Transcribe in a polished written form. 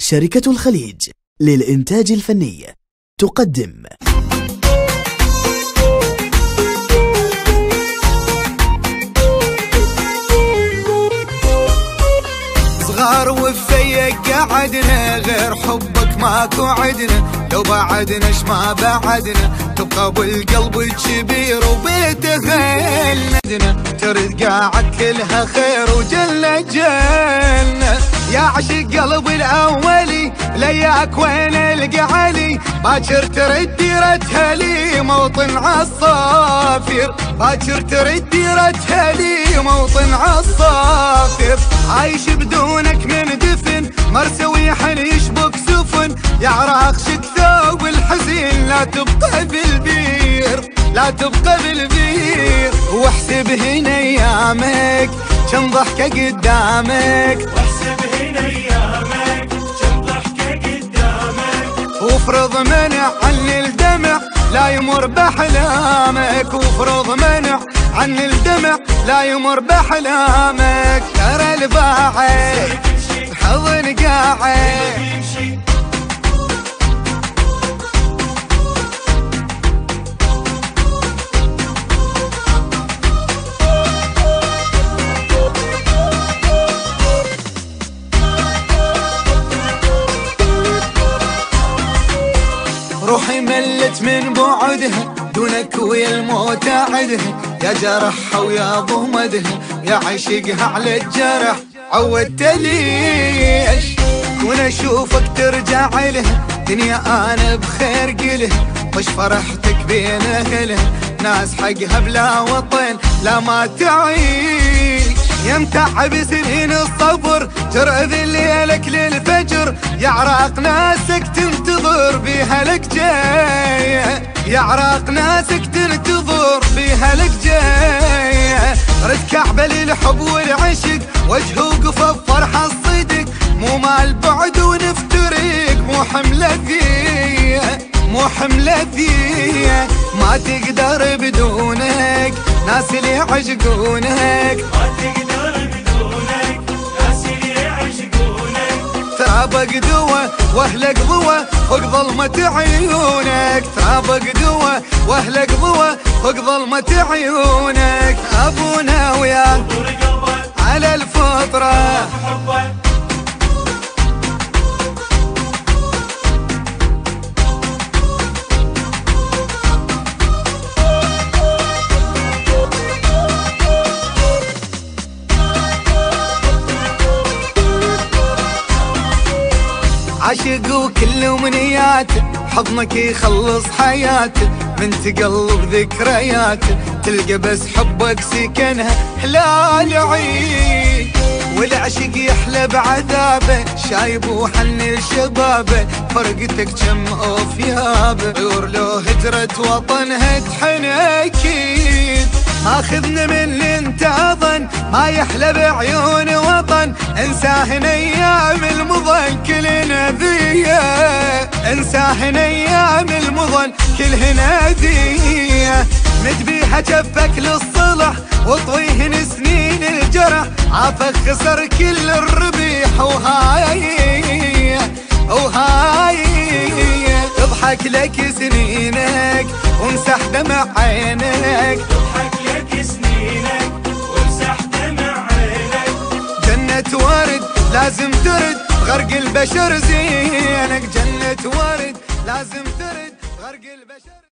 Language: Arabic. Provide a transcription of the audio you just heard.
شركة الخليج للإنتاج الفني تقدم صغار وفيك قعدنا، غير حبك ماكو عدنا، لو بعدنا ما بعدنا، تبقى بالقلب كبير وبيته ندنا، ترد قاعد كلها خير وجنة جنة، يا عشق قلبي الأولي لياك وين القى علي، باكر ترد ديرتها لي موطن عالصافير، باكر ترد ديرتها لي موطن عالصافير، عايش بدونك من دفن مرسوي حن يشبك سفن، يا عراقشك ثوب الحزين لا تبقى بالبير، لا تبقى بالبير، واحسب هنا ايامك كم ضحكة قدامك، واحسب هنا ايامك كم ضحكة قدامك، وافرض منع عن الدمع لا يمر بأحلامك، وافرض منع عن الدمع لا يمر بأحلامك، ترى الباعي حضن قاعي. روحي ملت من بعدها دونك ويا الموت عدها، يا جرحها ويا ضمدها، يا عشقها على الجرح عودت ليش، كون اشوفك ترجع لها دنيا انا بخير قلها، وش فرحتك بين اهلها ناس حقها بلا وطن لا ما تعيش، يا متعب سنين الصبر ترعذ ليلك للفجر، يا عراق ناسك تنتظر بيها لك جايه، يا عراق ناسك تنتظر بيها لك جايه، رد كعبة للحب والعشق وجه وقف بفرحة الصدق، مو مال بعد ونفترق مو حملة ذيه، مو حملة ذيه، ما تقدر بدونك ناس اللي يعشقونك، ما تقدر بدونك ناس اللي يعشقونك، ترابك دوا واهلك ضوا فوق ظلمة عيونك، ترابك دوا واهلك ضوا فوق ظلمة عيونك، ابونا وياك على الفطرة حبك عاشق وكل امنياته، حضنك يخلص حياته، من تقلب ذكرياته تلقى بس حبك سكنها هلال عيد، والعشق يحلى بعذابه شايب وحن الشبابه، فرقتك كم اوفيابه عيور لو هجرت وطنها تحن اكيد، اخذنا من انت اظن ما يحلى بعيون وطن، انساهن ايام المضن كلنا ذيه، انساهن ايام المضن كلهن ذيه، مد بيها جفك للصلح وطويهن سنين الجرح، عافك خسر كل الربيح وهاي تضحك لك سنينك ومسح دمع عينك، تضحك لك سنينك وامسح دمع عينك، جنة ورد لازم ترد غرق البشر زينك، جنة ورد لازم ترد غرق البشر.